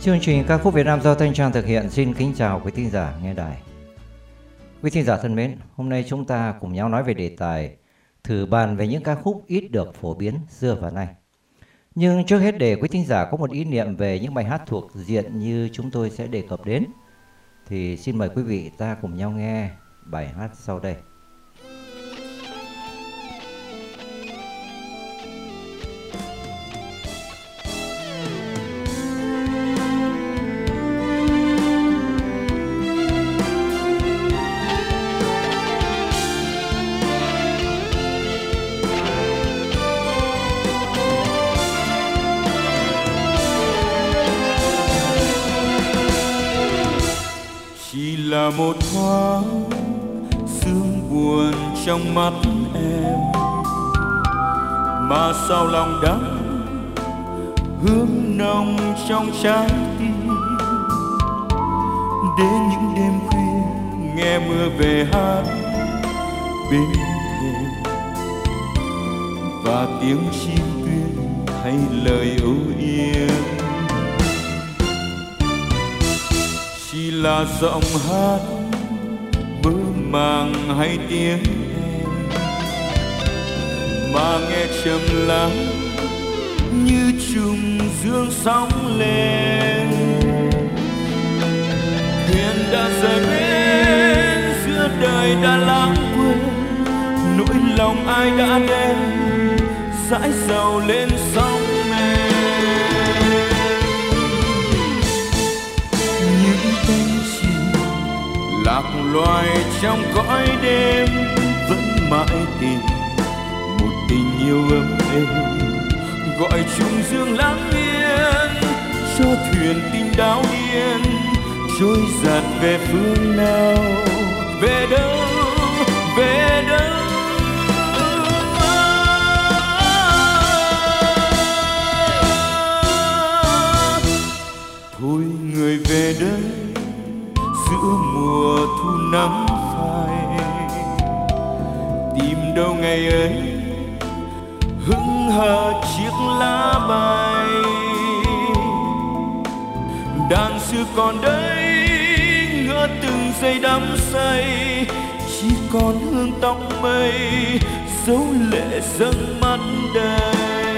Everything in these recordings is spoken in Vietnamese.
Chương trình ca khúc Việt Nam do Thanh Trang thực hiện xin kính chào quý thính giả nghe đài. Quý thính giả thân mến, hôm nay chúng ta cùng nhau nói về đề tài thử bàn về những ca khúc ít được phổ biến xưa và nay. Nhưng trước hết để quý thính giả có một ý niệm về những bài hát thuộc diện như chúng tôi sẽ đề cập đến, thì xin mời quý vị ta cùng nhau nghe bài hát sau đây. Là một thoáng sương buồn trong mắt em, mà sao lòng đắng hương nồng trong trái tim. Đến những đêm khuya nghe mưa về hát bên thềm, và tiếng chim tuyên hay lời âu yếm. Chỉ là giọng hát mơ màng hay tiếng em, mà nghe trầm lắng như trùng dương sóng lên. Thuyền đã rời bến, giữa đời đã lãng quên nỗi lòng ai đã đem dãi dầu lên sóng. Lạc loài trong cõi đêm vẫn mãi tìm một tình yêu ấm êm, gọi trùng dương lắng yên cho thuyền tình đáo điên trôi dạt về phương nào, về đâu, về đâu. Thôi người về đây giữa mùa thu nắng phai, tìm đâu ngày ấy hững hờ chiếc lá bay. Đàn xưa còn đây ngỡ từng giây đắm say, chỉ còn hương tóc mây dấu lệ dâng mắt đây.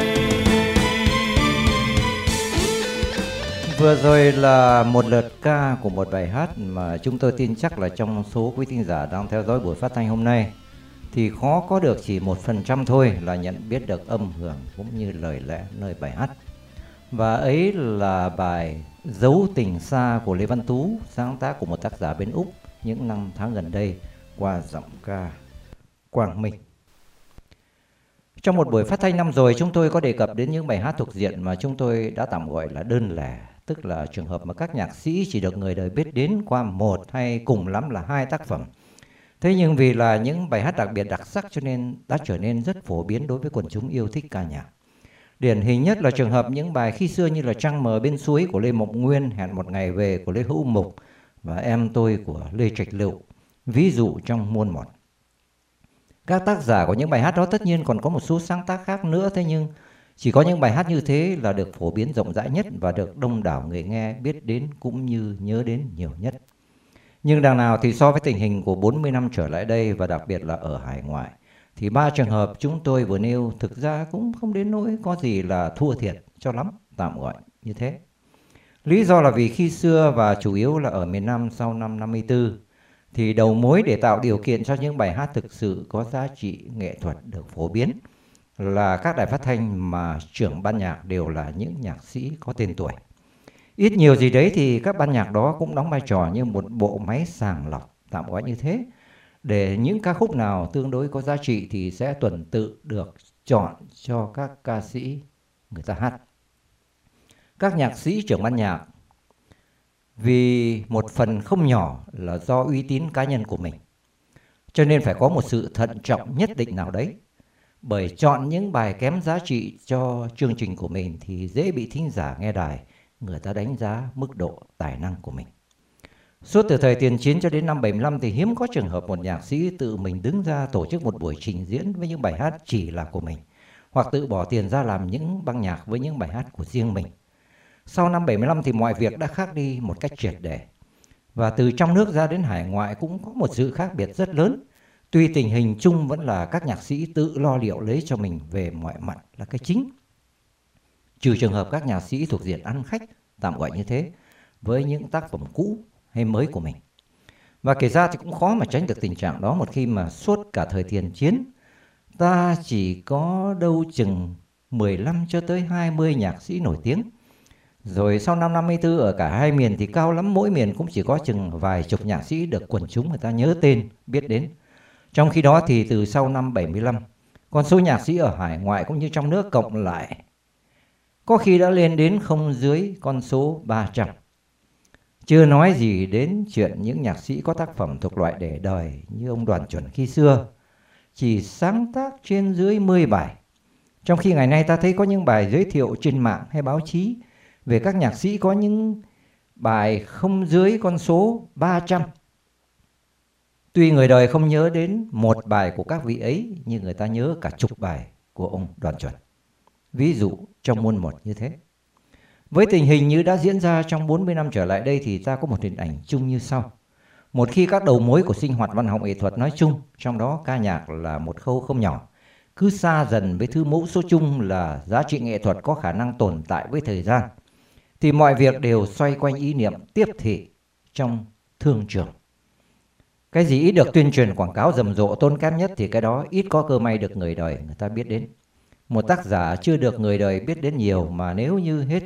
Vừa rồi là một lượt ca của một bài hát mà chúng tôi tin chắc là trong số quý thính giả đang theo dõi buổi phát thanh hôm nay thì khó có được chỉ 1% thôi là nhận biết được âm hưởng cũng như lời lẽ nơi bài hát. Và ấy là bài Dấu Tình Xa của Lê Văn Tú, sáng tác của một tác giả bên Úc những năm tháng gần đây qua giọng ca Quang Minh. Trong một buổi phát thanh năm rồi, chúng tôi có đề cập đến những bài hát thuộc diện mà chúng tôi đã tạm gọi là đơn lẻ, tức là trường hợp mà các nhạc sĩ chỉ được người đời biết đến qua một hay cùng lắm là 2 tác phẩm. Thế nhưng vì là những bài hát đặc biệt đặc sắc cho nên đã trở nên rất phổ biến đối với quần chúng yêu thích ca nhạc. Điển hình nhất là trường hợp những bài khi xưa như là Trăng Mờ Bên Suối của Lê Mộng Nguyên, Hẹn Một Ngày Về của Lê Hữu Mục và Em Tôi của Lê Trạch Lựu, ví dụ trong muôn một. Các tác giả của những bài hát đó tất nhiên còn có một số sáng tác khác nữa, thế nhưng chỉ có những bài hát như thế là được phổ biến rộng rãi nhất và được đông đảo người nghe biết đến cũng như nhớ đến nhiều nhất. Nhưng đằng nào thì so với tình hình của 40 năm trở lại đây và đặc biệt là ở hải ngoại, thì 3 trường hợp chúng tôi vừa nêu thực ra cũng không đến nỗi có gì là thua thiệt cho lắm, tạm gọi như thế. Lý do là vì khi xưa và chủ yếu là ở miền Nam sau năm 54, thì đầu mối để tạo điều kiện cho những bài hát thực sự có giá trị nghệ thuật được phổ biến là các đài phát thanh mà trưởng ban nhạc đều là những nhạc sĩ có tên tuổi. Ít nhiều gì đấy thì các ban nhạc đó cũng đóng vai trò như một bộ máy sàng lọc, tạm gọi như thế, để những ca khúc nào tương đối có giá trị thì sẽ tuần tự được chọn cho các ca sĩ người ta hát. Các nhạc sĩ trưởng ban nhạc vì một phần không nhỏ là do uy tín cá nhân của mình, cho nên phải có một sự thận trọng nhất định nào đấy. Bởi chọn những bài kém giá trị cho chương trình của mình thì dễ bị thính giả nghe đài người ta đánh giá mức độ tài năng của mình. Suốt từ thời tiền chiến cho đến năm 75 thì hiếm có trường hợp một nhạc sĩ tự mình đứng ra tổ chức một buổi trình diễn với những bài hát chỉ là của mình, hoặc tự bỏ tiền ra làm những băng nhạc với những bài hát của riêng mình. Sau năm 75 thì mọi việc đã khác đi một cách triệt để. Và từ trong nước ra đến hải ngoại cũng có một sự khác biệt rất lớn. Tuy tình hình chung vẫn là các nhạc sĩ tự lo liệu lấy cho mình về mọi mặt là cái chính. Trừ trường hợp các nhạc sĩ thuộc diện ăn khách, tạm gọi như thế, với những tác phẩm cũ hay mới của mình. Và kể ra thì cũng khó mà tránh được tình trạng đó một khi mà suốt cả thời tiền chiến, ta chỉ có đâu chừng 15 cho tới 20 nhạc sĩ nổi tiếng. Rồi sau năm 54 ở cả hai miền thì cao lắm mỗi miền cũng chỉ có chừng vài chục nhạc sĩ được quần chúng người ta nhớ tên, biết đến. Trong khi đó thì từ sau năm 75, con số nhạc sĩ ở hải ngoại cũng như trong nước cộng lại có khi đã lên đến không dưới con số 300. Chưa nói gì đến chuyện những nhạc sĩ có tác phẩm thuộc loại để đời như ông Đoàn Chuẩn khi xưa, chỉ sáng tác trên dưới 10 bài. Trong khi ngày nay ta thấy có những bài giới thiệu trên mạng hay báo chí về các nhạc sĩ có những bài không dưới con số 300. Tuy người đời không nhớ đến một bài của các vị ấy, nhưng người ta nhớ cả chục bài của ông Đoàn Chuẩn. Ví dụ trong muôn một như thế. Với tình hình như đã diễn ra trong 40 năm trở lại đây thì ta có một hình ảnh chung như sau. Một khi các đầu mối của sinh hoạt văn học nghệ thuật nói chung, trong đó ca nhạc là một khâu không nhỏ, cứ xa dần với thứ mẫu số chung là giá trị nghệ thuật có khả năng tồn tại với thời gian, thì mọi việc đều xoay quanh ý niệm tiếp thị trong thương trường. Cái gì ít được tuyên truyền quảng cáo rầm rộ tốn kém nhất thì cái đó ít có cơ may được người đời người ta biết đến. Một tác giả chưa được người đời biết đến nhiều mà nếu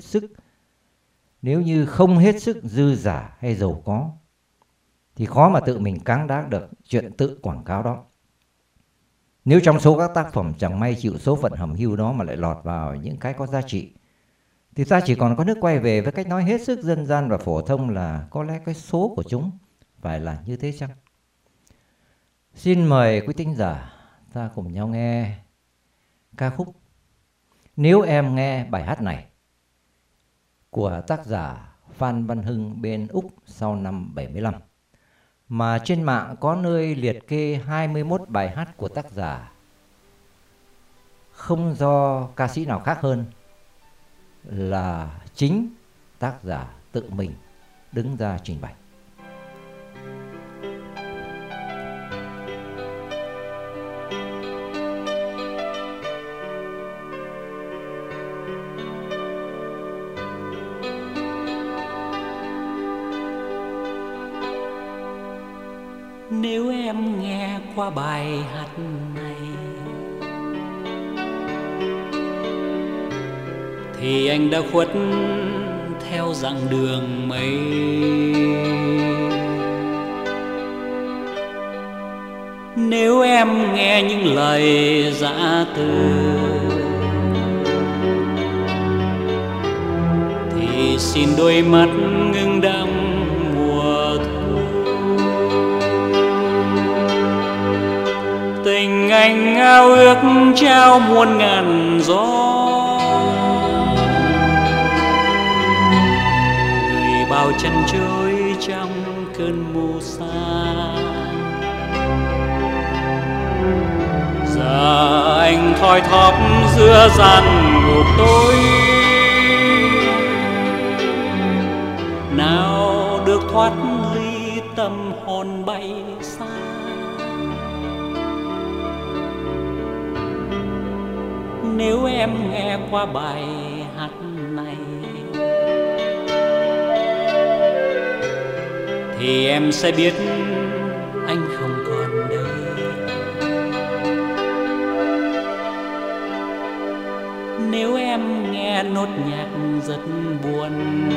như không hết sức dư giả hay giàu có thì khó mà tự mình cáng đáng được chuyện tự quảng cáo đó. Nếu trong số các tác phẩm chẳng may chịu số phận hầm hưu đó mà lại lọt vào những cái có giá trị, thì ta chỉ còn có nước quay về với cách nói hết sức dân gian và phổ thông là có lẽ cái số của chúng phải là như thế chăng? Xin mời quý thính giả ta cùng nhau nghe ca khúc Nếu Em Nghe Bài Hát Này của tác giả Phan Văn Hưng bên Úc sau năm 75, mà trên mạng có nơi liệt kê 21 bài hát của tác giả không do ca sĩ nào khác hơn là chính tác giả tự mình đứng ra trình bày. Nếu em nghe qua bài hát này thì anh đã khuất theo dặn đường mây. Nếu em nghe những lời dã từ thì xin đôi mắt ngưng đọng mùa thu. Tình anh ao ước trao muôn ngàn gió, người bao chân trôi trong cơn mù xa. Giờ anh thoi thóp giữa gian ngục tối, nào được thoát ly tâm hồn bay xa. Nếu em nghe qua bài hát này thì em sẽ biết anh không còn đây. Nếu em nghe nốt nhạc rất buồn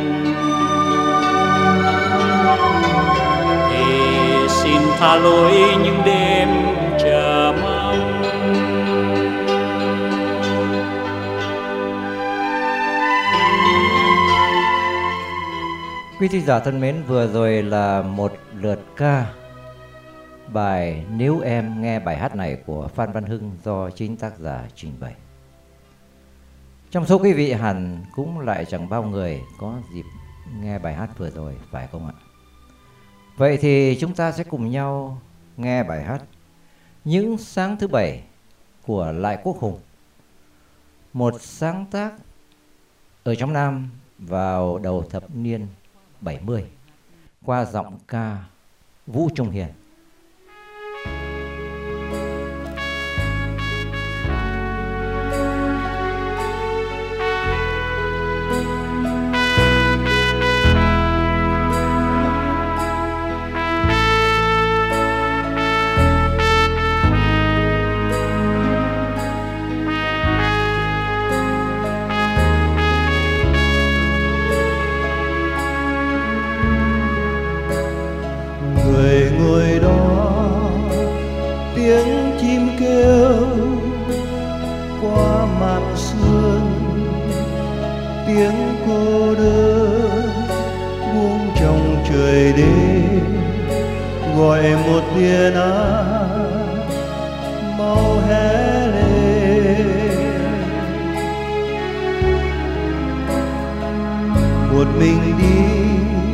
thì xin tha lỗi những đêm chờ mong. Quý thính giả thân mến, vừa rồi là một lượt ca bài Nếu Em Nghe Bài Hát Này của Phan Văn Hưng do chính tác giả trình bày. Trong số quý vị hẳn cũng lại chẳng bao người có dịp nghe bài hát vừa rồi, phải không ạ? Vậy thì chúng ta sẽ cùng nhau nghe bài hát Những Sáng Thứ Bảy của Lại Quốc Hùng, một sáng tác ở trong Nam vào đầu thập niên 70 qua giọng ca Vũ Trung Hiền. Ngồi đó tiếng chim kêu qua màn sương, tiếng cô đơn buông trong trời đêm, gọi một tia nắng mau hé lên. Một mình đi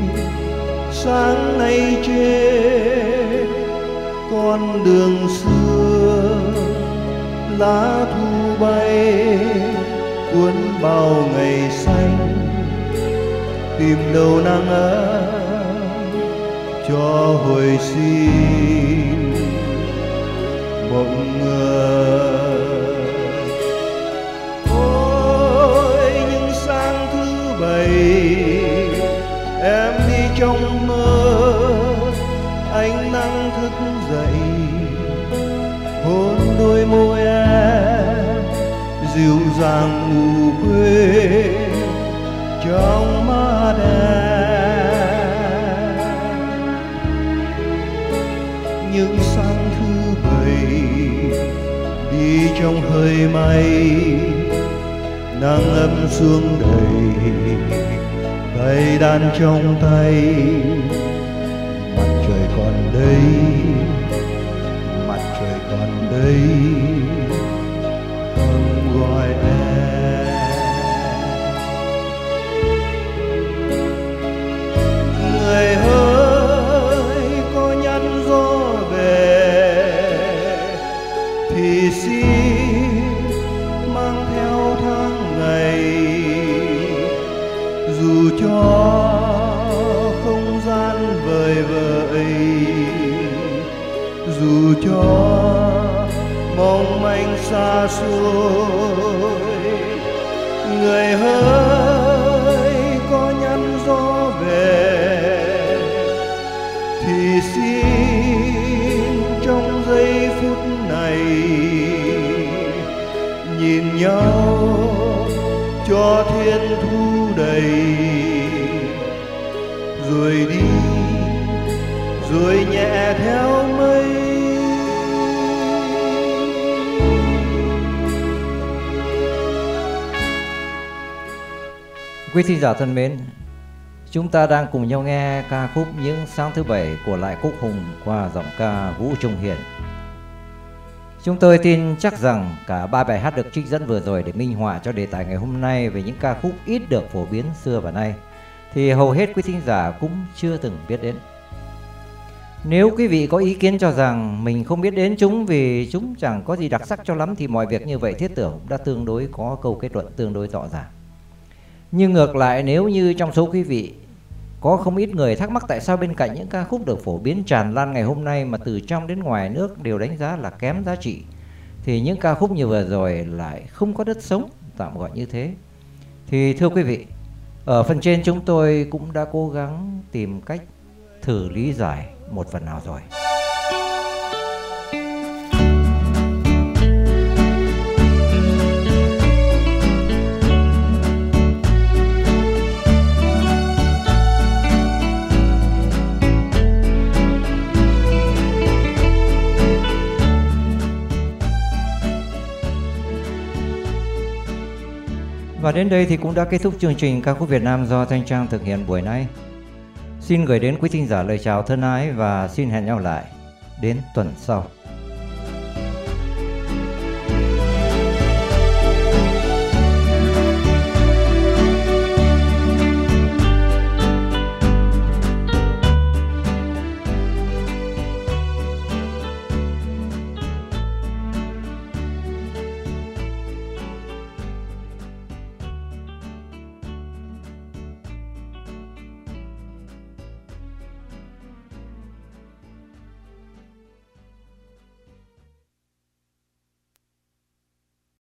sáng nay trên con đường xưa, lá thu bay cuốn bao ngày xanh, tìm đâu nắng ấm cho hồi sinh mộng người. Ôi những sáng thứ bảy em đi trong mơ, ánh nắng thức dậy hôn đôi môi em dịu dàng ngủ quên trong mắt em. Những sáng thứ bảy đi trong hơi mây, nắng ấm xuống đầy tay đan trong tay. Mặt trời còn đây, mặt trời còn đây, không gọi em. Người ơi có nhắn gió về thì xin mang theo tháng ngày, dù cho không gian vời vợi, dù cho mong manh xa xôi. Người ơi có nhắn gió về thì xin trong giây phút này nhìn nhau cho thiên thu đầy, rồi đi rồi nhẹ theo mây. Quý thính giả thân mến, chúng ta đang cùng nhau nghe ca khúc Những Sáng Thứ Bảy của Lại Quốc Hùng qua giọng ca Vũ Trung Hiền. Chúng tôi tin chắc rằng cả ba bài hát được trích dẫn vừa rồi để minh họa cho đề tài ngày hôm nay về những ca khúc ít được phổ biến xưa và nay thì hầu hết quý thính giả cũng chưa từng biết đến. Nếu quý vị có ý kiến cho rằng mình không biết đến chúng vì chúng chẳng có gì đặc sắc cho lắm thì mọi việc như vậy thiết tưởng đã tương đối có câu kết luận tương đối rõ ràng. Nhưng ngược lại, nếu như trong số quý vị có không ít người thắc mắc tại sao bên cạnh những ca khúc được phổ biến tràn lan ngày hôm nay mà từ trong đến ngoài nước đều đánh giá là kém giá trị, thì những ca khúc như vừa rồi lại không có đất sống, tạm gọi như thế. Thì thưa quý vị, ở phần trên chúng tôi cũng đã cố gắng tìm cách thử lý giải một phần nào rồi. Và đến đây thì cũng đã kết thúc chương trình ca khúc Việt Nam do Thanh Trang thực hiện buổi nay. Xin gửi đến quý thính giả lời chào thân ái và xin hẹn nhau lại đến tuần sau.